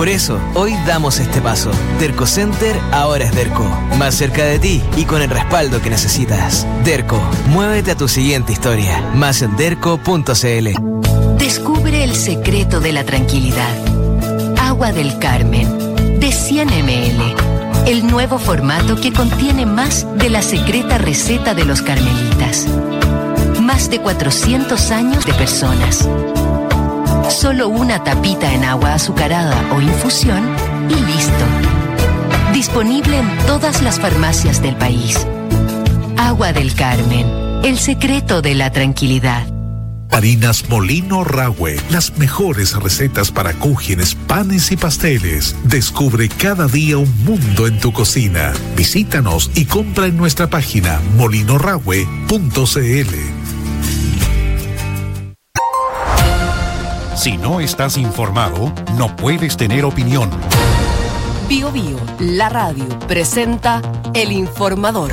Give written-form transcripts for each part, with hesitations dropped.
Por eso, hoy damos este paso. Derco Center ahora es Derco. Más cerca de ti y con el respaldo que necesitas. Derco, muévete a tu siguiente historia. Más en derco.cl. Descubre el secreto de la tranquilidad. Agua del Carmen, de 100 ml. El nuevo formato que contiene más de la secreta receta de los carmelitas. Más de 400 años de personas. Solo una tapita en agua azucarada o infusión y listo. Disponible en todas las farmacias del país. Agua del Carmen, el secreto de la tranquilidad. Harinas Molino Rahue, las mejores recetas para cúgenes, panes y pasteles. Descubre cada día un mundo en tu cocina. Visítanos y compra en nuestra página molinorahue.cl. Si no estás informado, no puedes tener opinión. Bio Bio, la radio, presenta El Informador.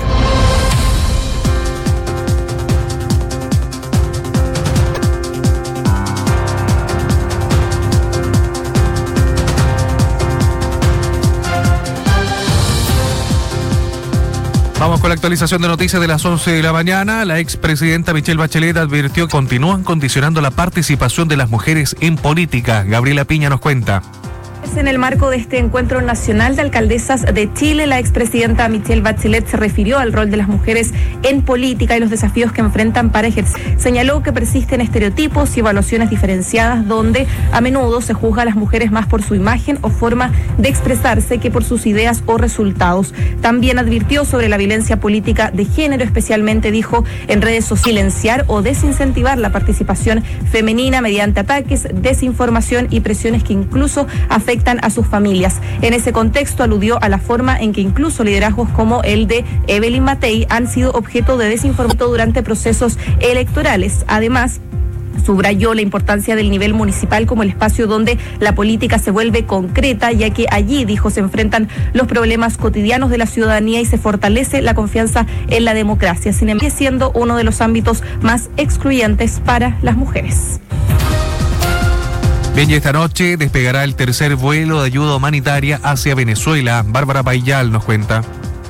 Vamos con la actualización de noticias de las 11 de la mañana. La expresidenta Michelle Bachelet advirtió que continúan condicionando la participación de las mujeres en política. Gabriela Piña nos cuenta. En el marco de este encuentro nacional de alcaldesas de Chile, la expresidenta Michelle Bachelet se refirió al rol de las mujeres en política y los desafíos que enfrentan para ejercer. Señaló que persisten estereotipos y evaluaciones diferenciadas donde a menudo se juzga a las mujeres más por su imagen o forma de expresarse que por sus ideas o resultados. También advirtió sobre la violencia política de género, especialmente dijo en redes sociales, silenciar o desincentivar la participación femenina mediante ataques, desinformación y presiones que incluso afectan a sus familias. En ese contexto aludió a la forma en que incluso liderazgos como el de Evelyn Matei han sido objeto de desinformación durante procesos electorales. Además, subrayó la importancia del nivel municipal como el espacio donde la política se vuelve concreta, ya que allí, dijo, se enfrentan los problemas cotidianos de la ciudadanía y se fortalece la confianza en la democracia, sin embargo, siendo uno de los ámbitos más excluyentes para las mujeres. Bien, y esta noche despegará el tercer vuelo de ayuda humanitaria hacia Venezuela. Bárbara Payal nos cuenta.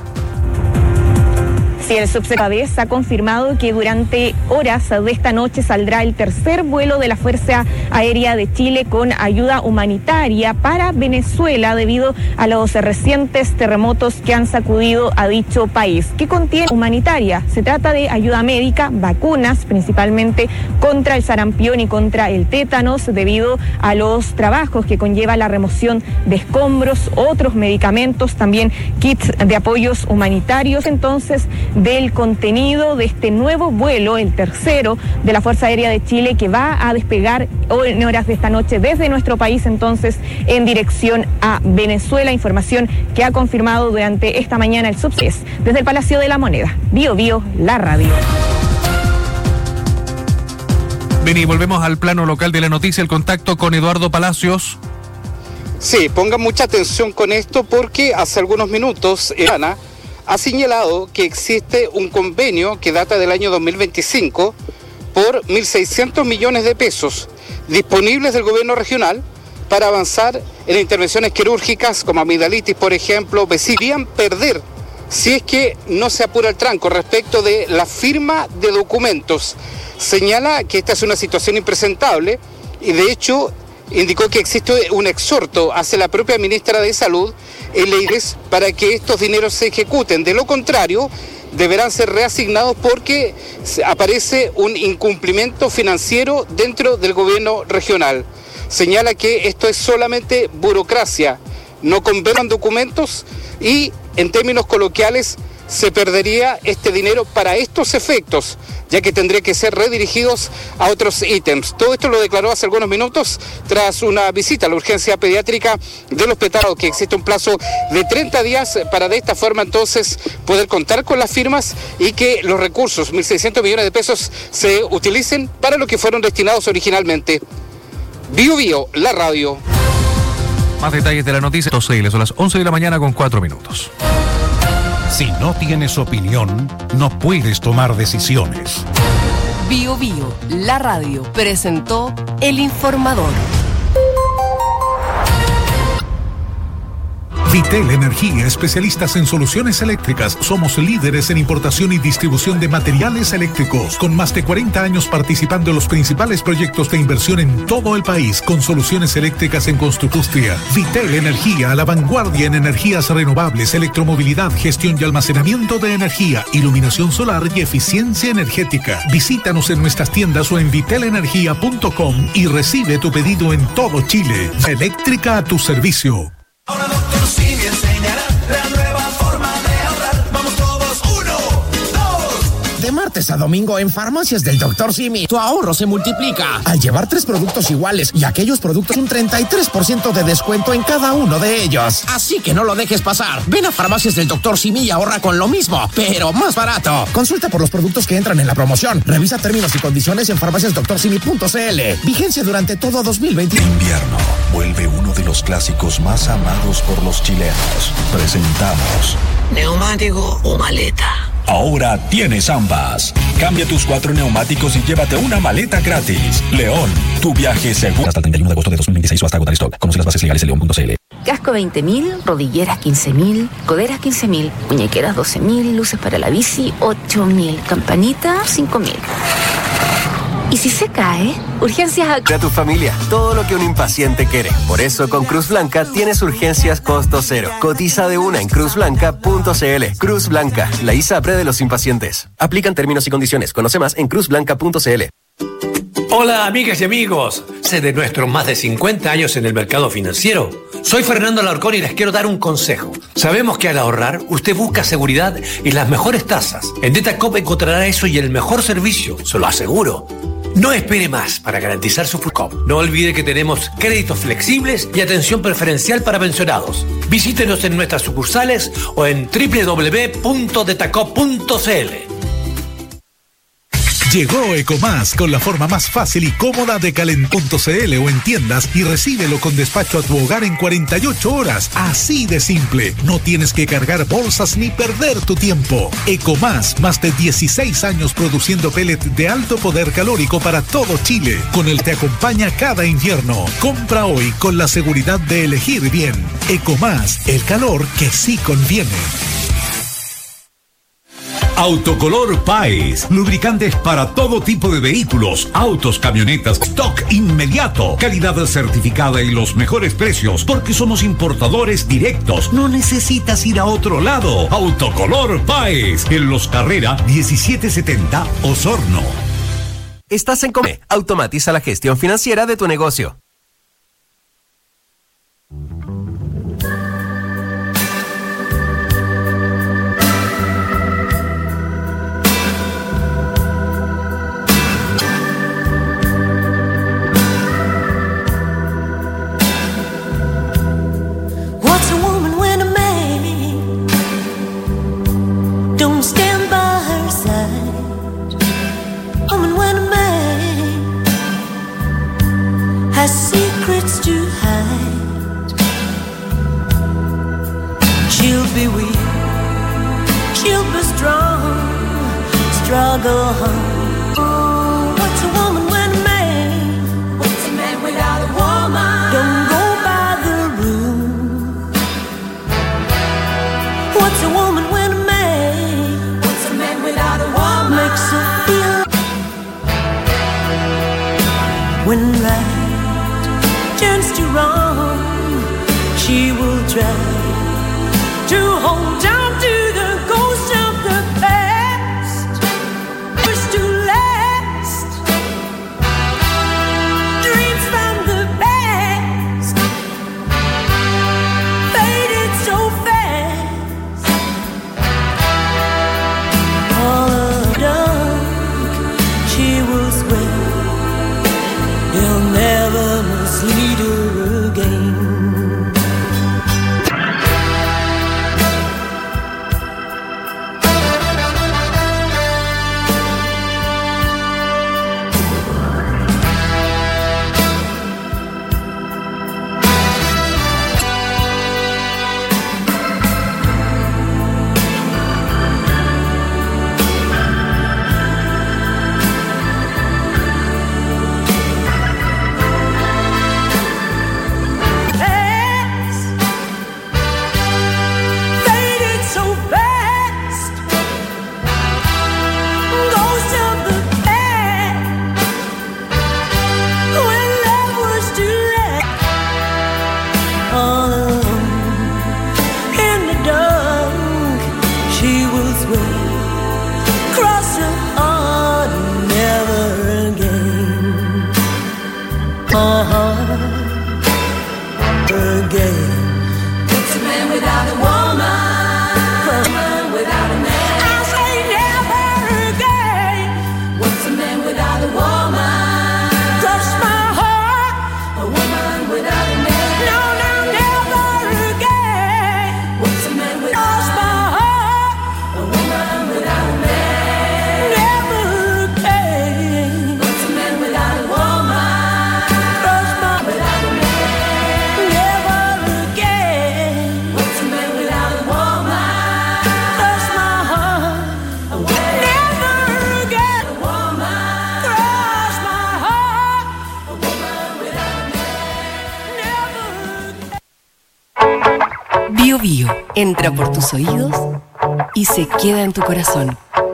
Sí, el subsecretario ha confirmado que durante horas de esta noche saldrá el tercer vuelo de la Fuerza Aérea de Chile con ayuda humanitaria para Venezuela debido a los recientes terremotos que han sacudido a dicho país. ¿Qué contiene humanitaria? Se trata de ayuda médica, vacunas, principalmente contra el sarampión y contra el tétanos, debido a los trabajos que conlleva la remoción de escombros, otros medicamentos, también kits de apoyos humanitarios. Entonces, del contenido de este nuevo vuelo, el tercero de la Fuerza Aérea de Chile, que va a despegar en horas de esta noche desde nuestro país, entonces en dirección a Venezuela. Información que ha confirmado durante esta mañana el subsecretario desde el Palacio de la Moneda. Bio Bio, la radio. Bien, y volvemos al plano local de la noticia, el contacto con Eduardo Palacios. Sí, pongan mucha atención con esto porque hace algunos minutos Ana ha señalado que existe un convenio que data del año 2025 por 1.600 millones de pesos disponibles del gobierno regional para avanzar en intervenciones quirúrgicas como amigdalitis, por ejemplo, podrían perder si es que no se apura el tranco respecto de la firma de documentos. Señala que esta es una situación impresentable y de hecho indicó que existe un exhorto hacia la propia ministra de Salud en leyes para que estos dineros se ejecuten. De lo contrario, deberán ser reasignados porque aparece un incumplimiento financiero dentro del gobierno regional. Señala que esto es solamente burocracia, no convenan documentos y, en términos coloquiales, se perdería este dinero para estos efectos, ya que tendría que ser redirigidos a otros ítems. Todo esto lo declaró hace algunos minutos tras una visita a la urgencia pediátrica del hospital, que existe un plazo de 30 días para de esta forma entonces poder contar con las firmas y que los recursos, 1.600 millones de pesos, se utilicen para lo que fueron destinados originalmente. Bio Bio, la radio. Más detalles de la noticia. Son las 11 de la mañana con 4 minutos. Si no tienes opinión, no puedes tomar decisiones. Bio Bio, la radio, presentó El Informador. Vitel Energía, especialistas en soluciones eléctricas. Somos líderes en importación y distribución de materiales eléctricos, con más de 40 años participando en los principales proyectos de inversión en todo el país, con soluciones eléctricas en construcción. Vitel Energía, a la vanguardia en energías renovables, electromovilidad, gestión y almacenamiento de energía, iluminación solar y eficiencia energética. Visítanos en nuestras tiendas o en vitelenergia.com y recibe tu pedido en todo Chile. Eléctrica a tu servicio. Ahora Dr. Simi enseñará la nueva forma de ahorrar. Vamos todos, 1, 2. De martes a domingo en Farmacias del Dr. Simi, tu ahorro se multiplica. Al llevar 3 productos iguales y aquellos productos un 33% de descuento en cada uno de ellos. Así que no lo dejes pasar. Ven a Farmacias del Dr. Simi y ahorra con lo mismo, pero más barato. Consulta por los productos que entran en la promoción. Revisa términos y condiciones en farmaciasdoctorsimi.cl. Vigencia durante todo 2020. Invierno vuelve uno de los clásicos más amados por los chilenos. Presentamos ¿neumático o maleta? Ahora tienes ambas. Cambia tus 4 neumáticos y llévate una maleta gratis. León, tu viaje seguro. Hasta el 31 de agosto de 2026 o hasta agotar stock. Conoce las bases legales en león.cl. Casco 20.000, rodilleras 15.000, coderas 15.000, muñequeras 12.000, luces para la bici 8.000, campanita 5.000. ¿Y si se cae? Urgencias a tu familia, todo lo que un impaciente quiere. Por eso con Cruz Blanca tienes urgencias costo cero. Cotiza de una en cruzblanca.cl. Cruz Blanca, la ISAPRE de los impacientes. Aplican términos y condiciones. Conoce más en cruzblanca.cl. Hola amigas y amigos, sé de nuestros más de 50 años en el mercado financiero. Soy Fernando Alarcón y les quiero dar un consejo. Sabemos que al ahorrar, usted busca seguridad y las mejores tasas. En DataCop encontrará eso y el mejor servicio, se lo aseguro. No espere más para garantizar su futuro. No olvide que tenemos créditos flexibles y atención preferencial para pensionados. Visítenos en nuestras sucursales o en www.detacop.cl. Llegó Ecomás con la forma más fácil y cómoda de calentar.cl o en tiendas y recíbelo con despacho a tu hogar en 48 horas. Así de simple. No tienes que cargar bolsas ni perder tu tiempo. Ecomás, más de 16 años produciendo pellet de alto poder calórico para todo Chile. Con él te acompaña cada invierno. Compra hoy con la seguridad de elegir bien. Ecomás, el calor que sí conviene. Autocolor Paes, lubricantes para todo tipo de vehículos, autos, camionetas, stock inmediato, calidad certificada y los mejores precios, porque somos importadores directos, no necesitas ir a otro lado. Autocolor Paes, en Los Carrera 1770, Osorno. Estás en Come, automatiza la gestión financiera de tu negocio. Struggle home. Oh, what's a woman when a man? What's a man without a woman? Don't go by the rule. What's a woman when a man? What's a man without a woman? Makes her feel when right turns to wrong, she will try to hold on to the ghost of the past. again. What's a man without a woman? Woman without a man. I say never again. What's a man without a woman? Cross my heart. A woman without a man. No, no, never again. What's a man without a heart? A woman without a man. Never again. What's a man without a woman? Cross my without a man. Never again. What's a man without a woman? Cross my heart. A woman. Never again. A woman. Cross my heart. A woman without a man. Never. Bio Bio entra por tus oídos y se queda en tu corazón.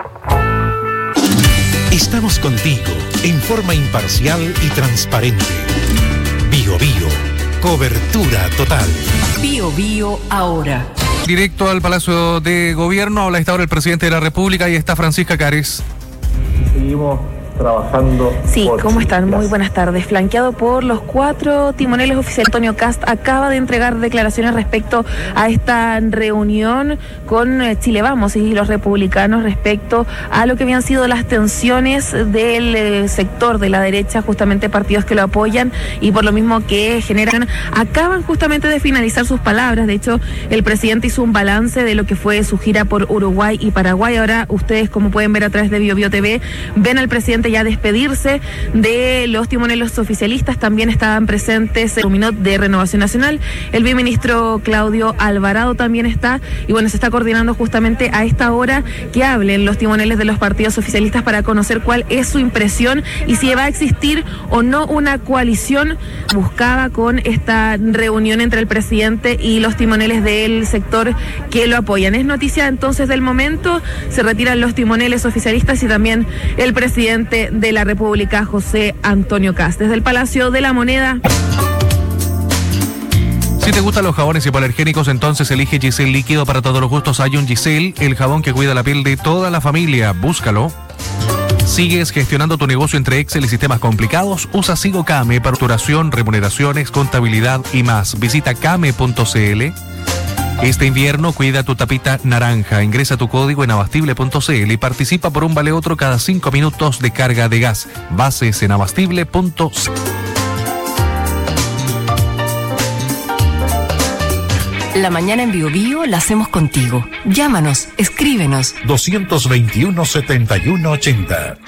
Estamos contigo en forma imparcial y transparente. Bio Bio, cobertura total. Bio Bio ahora. Directo al Palacio de Gobierno, habla a esta hora el presidente de la República y está Francisca Cares. Seguimos trabajando. Sí, ¿cómo están? Muy buenas tardes. Flanqueado por los 4 timoneles oficiales, Antonio Kast acaba de entregar declaraciones respecto a esta reunión con Chile Vamos y los republicanos respecto a lo que habían sido las tensiones del sector de la derecha, justamente partidos que lo apoyan y por lo mismo que generan, acaban justamente de finalizar sus palabras. De hecho, el presidente hizo un balance de lo que fue su gira por Uruguay y Paraguay. Ahora ustedes, como pueden ver a través de Bio Bio TV, ven al presidente ya despedirse de los timoneles oficialistas. También estaban presentes el Ruminot de Renovación Nacional, el viceministro Claudio Alvarado también está, y bueno, se está coordinando justamente a esta hora que hablen los timoneles de los partidos oficialistas para conocer cuál es su impresión y si va a existir o no una coalición buscada con esta reunión entre el presidente y los timoneles del sector que lo apoyan. Es noticia entonces del momento, se retiran los timoneles oficialistas y también el presidente de la República, José Antonio Kast. Desde el Palacio de la Moneda. Si te gustan los jabones hipoalergénicos, entonces elige Giselle Líquido. Para todos los gustos hay un Giselle, el jabón que cuida la piel de toda la familia. Búscalo. ¿Sigues gestionando tu negocio entre Excel y sistemas complicados? Usa Sigo Kame para facturación, remuneraciones, contabilidad y más. Visita kame.cl. Este invierno cuida tu tapita naranja. Ingresa tu código en abastible.cl y participa por un vale otro cada 5 minutos de carga de gas. Bases en abastible.cl. La mañana en Bio Bio la hacemos contigo. Llámanos, escríbenos. 221-7180.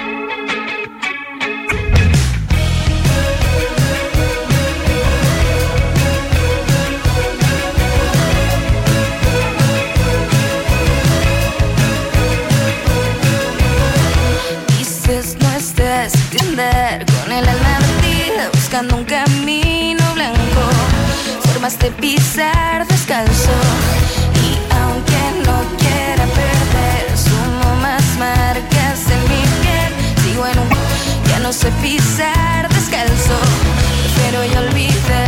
Con el alma perdida, buscando un camino blanco, formas de pisar descalzo. Y aunque no quiera perder, sumo más marcas en mi piel. Sigo en un... ya no sé pisar descalzo, prefiero ya olvidar.